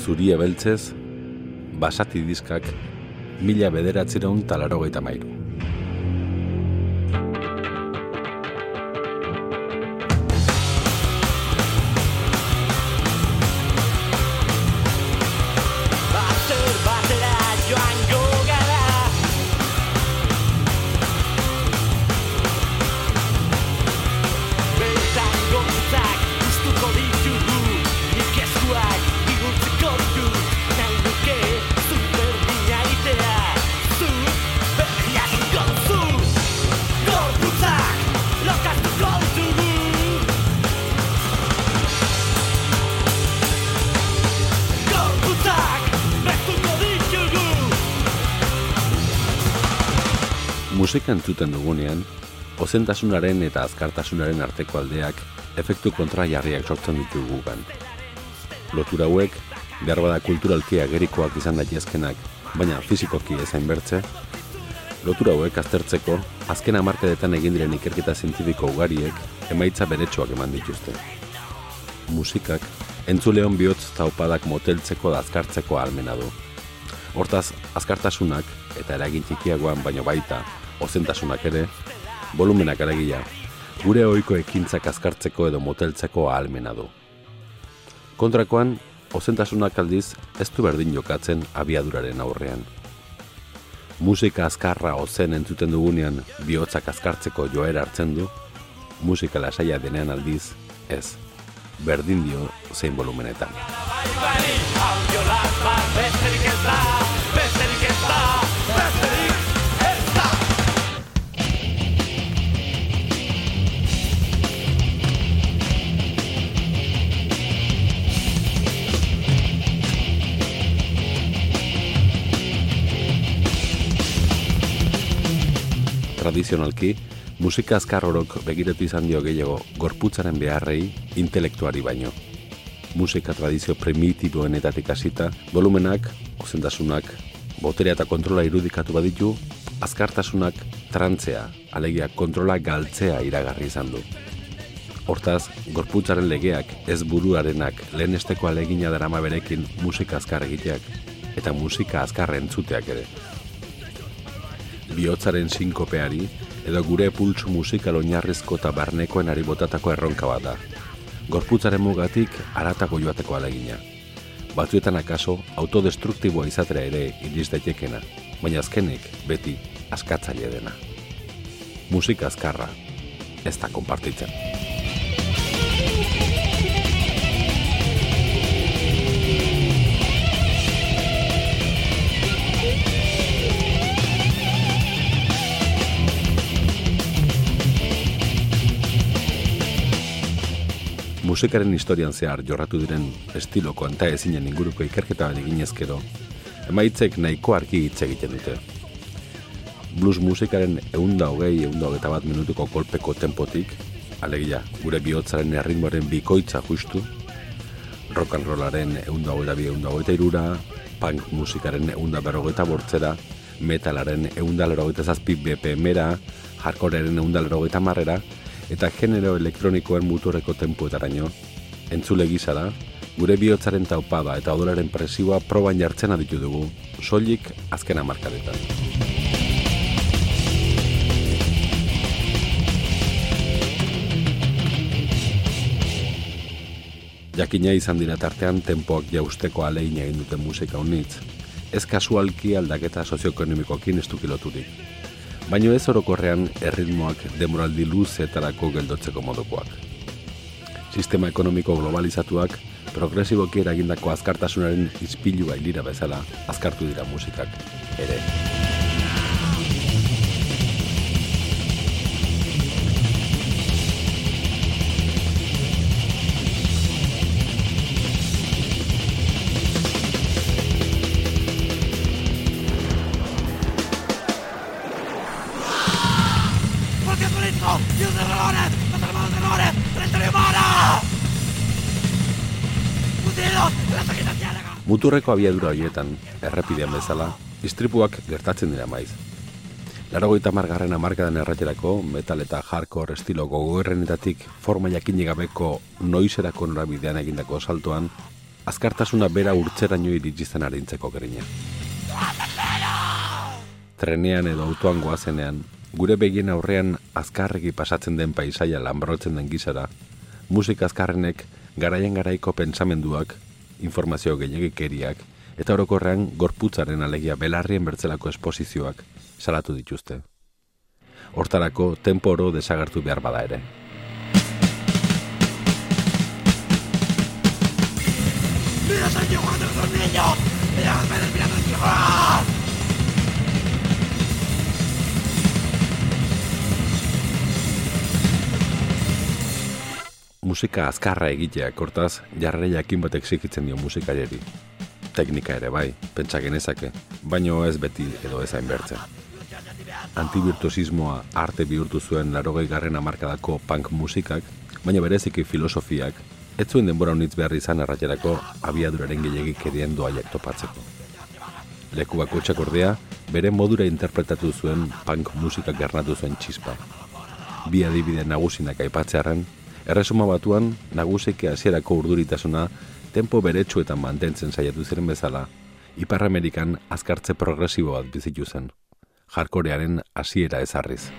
Zuria beltzez, Basati diskak 1983. Musika entzuten dugunean, ozentasunaren eta azkartasunaren arteko aldeak efektu kontrajarriak sortzen ditu gugan. Lotura hauek, beharbada kulturalki agerikoak izan daitezkenak, baina fizikoki ezain bertze, lotura hauek aztertzeko, azken hamarkadetan egin diren ikerketa zientifiko ugariek emaitza beretsuak eman dituzte. Musikak, entzuleon bihotz taupadak moteltzeko da azkartzeko ahalmena du. Hortaz, azkartasunak eta eragin txikiagoan baino baita, ozentasunak ere, volumenak aragia, gure ohiko ekintzak azkartzeko edo moteltzeko ahalmena du. Kontrakoan, ozentasunak aldiz ez du berdin jokatzen abiaduraren aurrean. Musika azkarra ozen entzuten dugunean bihotzak azkartzeko joera hartzen du, musika lasaia denean aldiz ez, berdin dio zein volumenetan. Tradizionalki, musika azkar orok begiratu izan dio gehiago gorputzaren beharrei intelektuari baino. Musika tradizio primitiboenetatik hasita, volumenak, ozentasunak, boterea eta kontrola irudikatu baditu, azkartasunak trantzea, alegia kontrola galtzea iragarri izan du. Hortaz, gorputzaren legeak ez buruarenak lehenesteko alegina darama berekin musika azkar egiteak eta musika azkar entzuteak ere. Bihotzaren sinkopeari edo gure pultsu musikal oinarrizko eta barnekoen botatako erronka bat da. Gorputzaren mugatik haratago joateko alegina. Batzuetan akaso autodestruktiboa izatera ere iriz daitekena, baina azkenik beti askatzaile dena. Musika azkarra ez da konpartitzen. Musikaren historian zehar jorratu diren estilo kontaezinen inguruko ikerketa egin ezkero, emaitzek nahiko argi hitz egiten dute. Blues musikaren 120-121 minutuko kolpeko tempotik, alegia gure bihotzaren erritmoaren bikoitza justu, rock and rollaren 122-123, punk musikaren 158-ra, metalaren 187 BPM-era, hardcorearen 180-ra, eta genero elektronikoen muturreko tempuetaraino, entzule gizara, gure bihotzaren taupada eta odolaren presioa proban jartzen aditu dugu, soilik azken hamarkadetan. Jakina izan dira tartean tempoak jausteko ahalegina egin duten musika unitz, ez kasualki aldaketa sozioekonomikoekin estukiloturik. Baina ez orokorrean erritmoak demoraldi luzeetarako geldotzeko modukoak. Sistema ekonomiko globalizatuak, progresiboki eragindako azkartasunaren ispilua hilira bezala, azkartu dira musikak ere. Muturreko abiadura horietan, errepidean bezala, istripuak gertatzen dira maiz. 80. hamarkadan erraterako, metal eta hardcore estilo gogoerrenetatik forma jakinik gabeko noiserako norabidean egindako saltoan, azkartasuna bera urtzeraino iritsi zen arintzeko gerina. Trenean edo autoan goazenean, gure begien aurrean azkarregi pasatzen den paisaia lanbrotzen den gizara, musika azkarrenek garaian garaiko pentsamenduak, informazio gehiagikeriak, eta orokorrean gorputzaren alegia belarrien bertzelako esposizioak salatu dituzte. Hortarako tempo oro desagertu behar bada ere. ¡Mira, soy yo cuando soy niño! ¡Mira, mira, mira! Musika azkarra egiteak, hortaz, jarrera jakin batek exigitzen dio musikariari. Teknika ere bai, pentsa genezake, baino ez beti edo ez hainbertzen. Antivirtuosismoa arte bihurtu zuen 80. hamarkadako punk musikak, baina bereziki filosofiak, ez zuen denbora honitz behar izan arraterako abiaduraren gehiagikerien doaiak topatzeko. Leku bakoitzak ordea, bere modura interpretatu zuen punk musikak gernatu zuen txispa. Bi adibide nagusinak aipatzearren, Erresuma Batuan, nagusiki hasierako urduritasuna tempo beretsuetan mantentzen saiatu ziren bezala, Ipar Amerikan azkartze progresibo bat bizitu zen, hardcorearen hasiera ezarriz.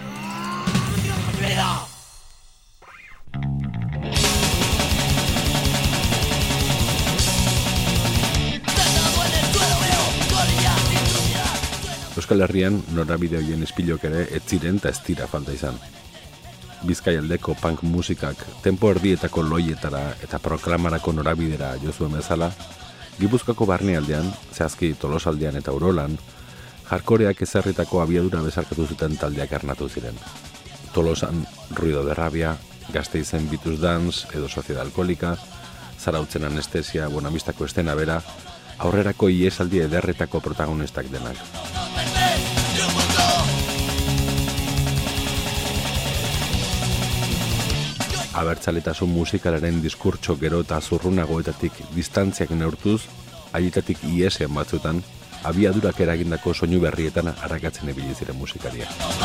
Euskal Herrian norabide horien ispilok ere ez ziren eta ez dira falta izan. Bizkaialdeko punk musikak tempo erdietako loietara eta proklamarako norabidera jo zuen bezala, Gipuzkoako barnealdean, zehazki Tolosaldean eta Urolan, hardcoreak ezarritako abiadura bezarkatu zuten taldeak ernatu ziren. Tolosan Ruido de Rabia, Gasteizen Bitus Dance edo Sociedad Alkoholika, Zarautzen Anestesia, Bonamistako estena bera, aurrerako iesaldi ederretako protagonistak denak. Abertzaletasun musikalaren diskurtso gero eta zurrunagoetatik distantziak neurtuz, haietatik iesen batzutan, abiadurak eragindako soinu berrietan arakatzen ibili ziren musikaria.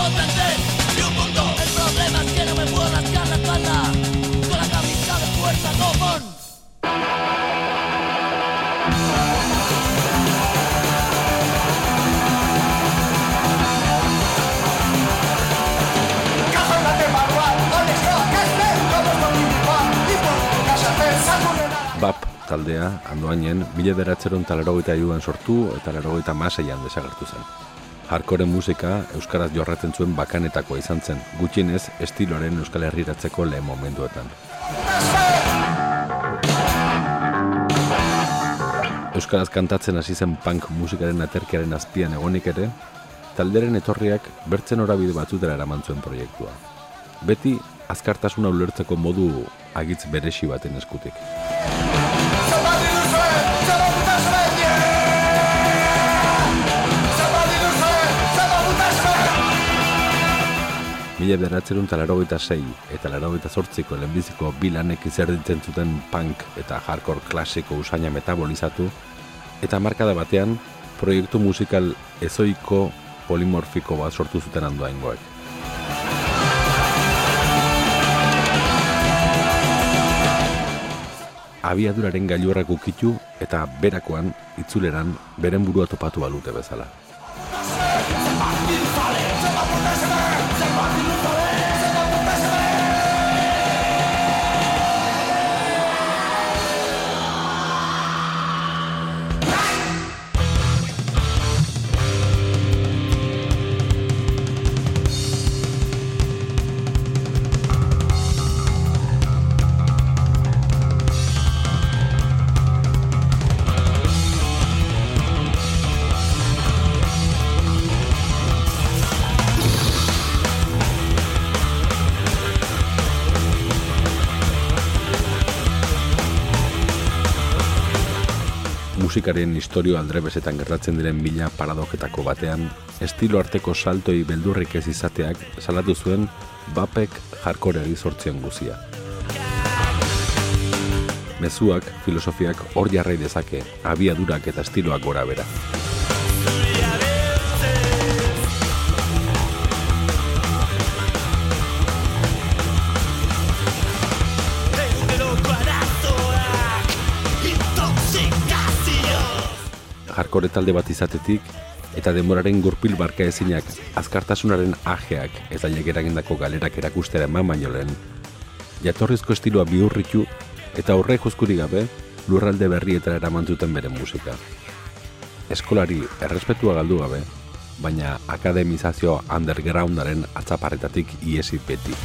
BAP taldea, handoainen, 1980an sortu eta 1986an desagertu zen. Hardcore musika euskaraz jorratzen zuen bakanetakoa izan zen, gutxienez estiloaren Euskal Herriratzeko lehen momentuetan. Euskaraz kantatzen hasi zen punk musikaren aterkiaren azpian egonik ere, talderen etorriak bertzen norabide batzutera eraman zuen proiektua. Beti azkartasuna ulertzeko modu agitz beresi baten eskutik. Mila 1986 eta 1988ko lehenbiziko bi lanek izerditzen zuten punk eta hardcore klasiko usaina metabolizatu, eta hamarkada batean proiektu musikal ezoiko polimorfiko bat sortu zuten handoaingoek. Abiaduraren gailurrak ukitu eta berakoan, itzuleran, beren burua topatu balute bezala. Musikaren istorio aldrebesetan gertatzen diren mila paradoketako batean, estilo arteko saltoi beldurrik ez izateak salatu zuen BAPek hardcoreari sortzen guzia. Mezuak, filosofiak hor jarrai dezake, abiadurak eta estiloak gora bera. hardcore talde bat izatetik, eta denboraren gurpil barka ezinak azkartasunaren ajeak ez daiek eragindako galerak erakustera eman baino lehen, jatorrizko estiloa bihurritu eta horrek juzkuri gabe lurralde berrietara eraman zuten beren musika. Eskolari errespetua galdu gabe, baina akademizazio undergroundaren atzaparretatik iesi beti.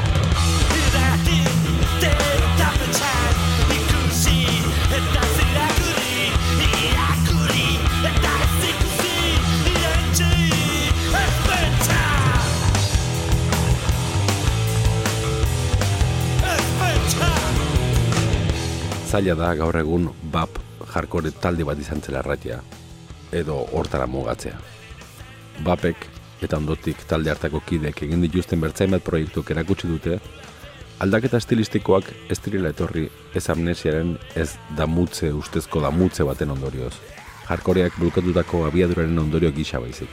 Zaila da gaur egun bap hardcore talde bat izan zela erratia, edo hortara mugatzea. Bapek eta ondotik talde hartako kideek egin dituzten bertzaimat proiektuak erakutsi dute, aldaketa estilistikoak ez direla etorri ez amnesiaren ez damutze ustezko damutze baten ondorioz. Hardcoreak bulkatutako abiaduraren ondorio gisa baizik.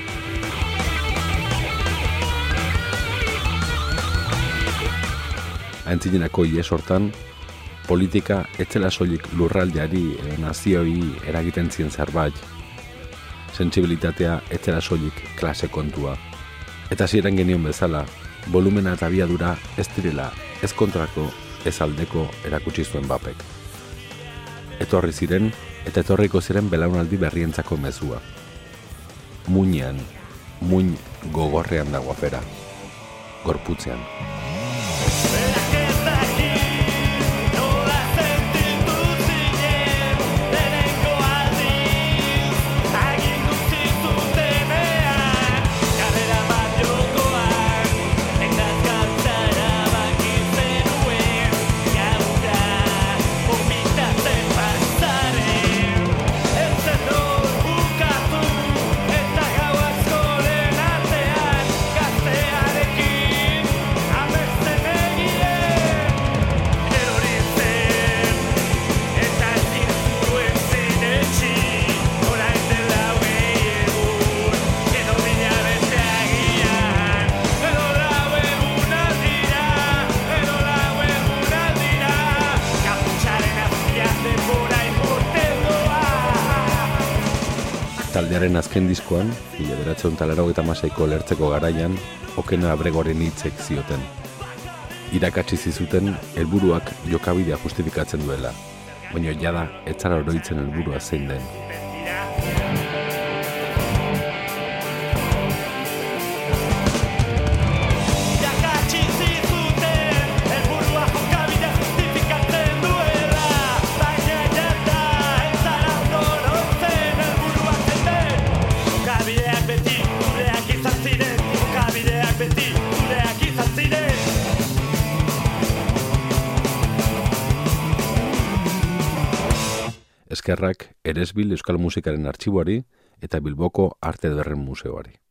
Aintzinenako ies hortan, politika etzela soilik lurraldeari, nazioi eragiten zien zerbait, sentsibilitatea etzela soilik klase kontua. Eta hasieran genion bezala, volumena eta abiadura ez direla, ez kontrako, ez aldeko erakutsi zuen bapek. Etorri ziren eta etorriko ziren belaunaldi berrientzako mezua. Muinean, muin gogorrean dago afera, gorputzean. Taldearen azken diskoan, 1986ko lertzeko garaian, Okena Abregoren hitzek zioten. Irakatsi zizuten helburuak jokabidea justifikatzen duela, baina jada ez zara oroitzen helburua zein den. Eskerrak Eresbil Euskal Musikaren Artxiboari eta Bilboko Arte Ederren Museoari.